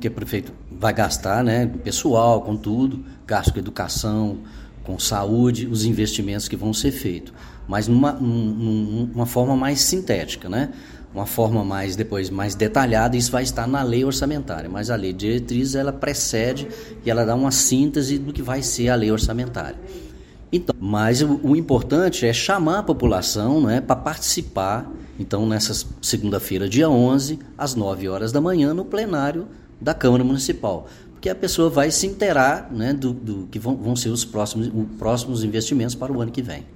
que o prefeito vai gastar, né, pessoal, com tudo, gasto com educação, com saúde, os investimentos que vão ser feitos, mas numa forma mais sintética, né? Uma forma mais detalhada. Isso vai estar na lei orçamentária, mas a lei de diretrizes ela precede e ela dá uma síntese do que vai ser a lei orçamentária. Então, mas o importante é chamar a população, né, para participar. Então, nessa segunda-feira, dia 11, às 9 horas da manhã, no plenário da Câmara Municipal, porque a pessoa vai se inteirar, né, do que vão ser os próximos investimentos para o ano que vem.